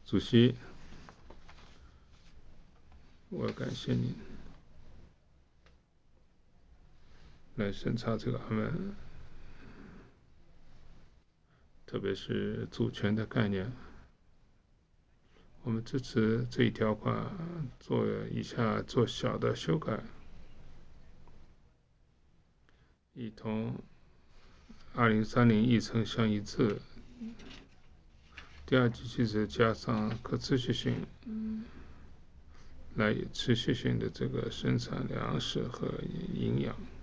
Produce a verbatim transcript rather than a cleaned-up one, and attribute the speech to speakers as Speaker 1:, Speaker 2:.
Speaker 1: 主席，我感谢您来审查这个案文，特别是主权的概念。我们支持这一条款做以下做小的修改，以同二零三零议程相一致。第二级机制加上可持续性，来持续性的这个生产粮食和营养。